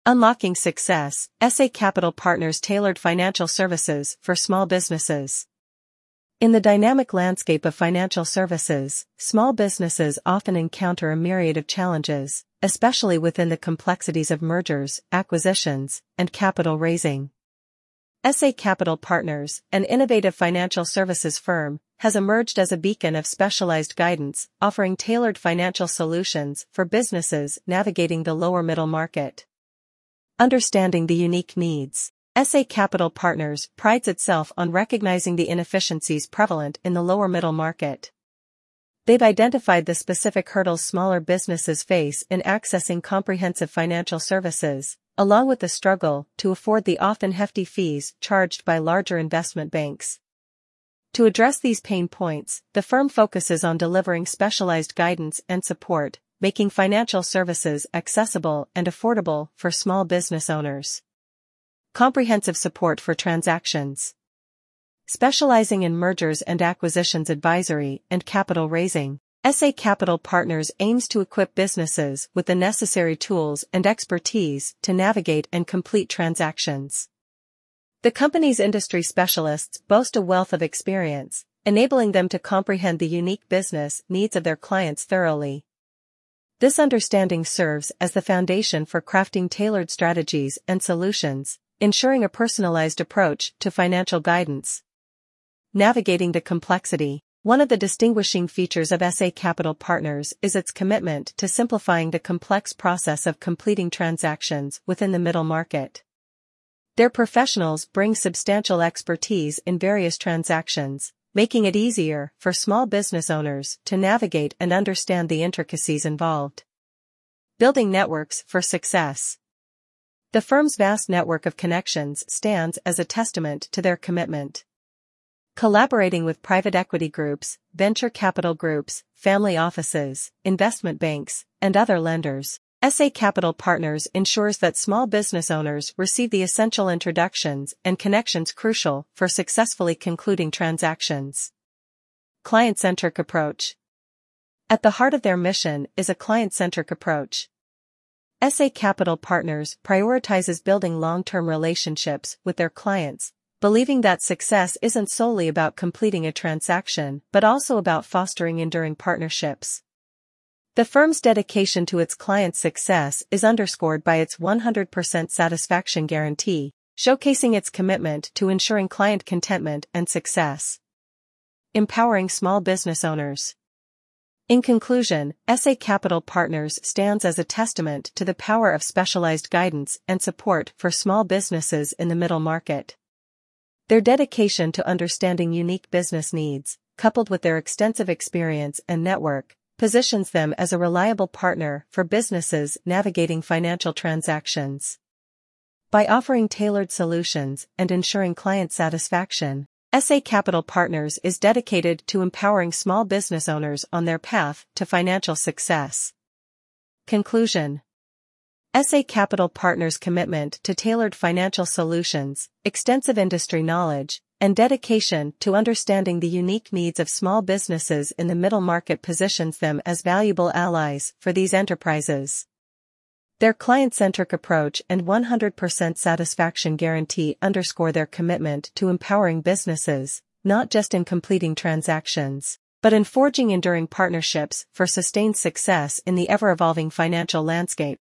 Unlocking Success, SA Capital Partners tailored financial services for small businesses. In the dynamic landscape of financial services, small businesses often encounter a myriad of challenges, especially within the complexities of mergers, acquisitions, and capital raising. SA Capital Partners, an innovative financial services firm, has emerged as a beacon of specialized guidance, offering tailored financial solutions for businesses navigating the lower middle market. Understanding the unique needs. SA Capital Partners prides itself on recognizing the inefficiencies prevalent in the lower middle market. They've identified the specific hurdles smaller businesses face in accessing comprehensive financial services, along with the struggle to afford the often hefty fees charged by larger investment banks. To address these pain points, the firm focuses on delivering specialized guidance and support, making financial services accessible and affordable for small business owners. Comprehensive support for transactions. Specializing in mergers and acquisitions advisory and capital raising, SA Capital Partners aims to equip businesses with the necessary tools and expertise to navigate and complete transactions. The company's industry specialists boast a wealth of experience, enabling them to comprehend the unique business needs of their clients thoroughly. This understanding serves as the foundation for crafting tailored strategies and solutions, ensuring a personalized approach to financial guidance. Navigating the complexity. One of the distinguishing features of SA Capital Partners is its commitment to simplifying the complex process of completing transactions within the middle market. Their professionals bring substantial expertise in various transactions, making it easier for small business owners to navigate and understand the intricacies involved. Building networks for success. The firm's vast network of connections stands as a testament to their commitment. Collaborating with private equity groups, venture capital groups, family offices, investment banks, and other lenders, SA Capital Partners ensures that small business owners receive the essential introductions and connections crucial for successfully concluding transactions. Client-centric approach. At the heart of their mission is a client-centric approach. SA Capital Partners prioritizes building long-term relationships with their clients, believing that success isn't solely about completing a transaction but also about fostering enduring partnerships. The firm's dedication to its clients' success is underscored by its 100% satisfaction guarantee, showcasing its commitment to ensuring client contentment and success. Empowering small business owners. In conclusion, SA Capital Partners stands as a testament to the power of specialized guidance and support for small businesses in the middle market. Their dedication to understanding unique business needs, coupled with their extensive experience and network, positions them as a reliable partner for businesses navigating financial transactions. By offering tailored solutions and ensuring client satisfaction, SA Capital Partners is dedicated to empowering small business owners on their path to financial success. Conclusion. SA Capital Partners' commitment to tailored financial solutions, extensive industry knowledge, and dedication to understanding the unique needs of small businesses in the middle market positions them as valuable allies for these enterprises. Their client-centric approach and 100% satisfaction guarantee underscore their commitment to empowering businesses, not just in completing transactions, but in forging enduring partnerships for sustained success in the ever-evolving financial landscape.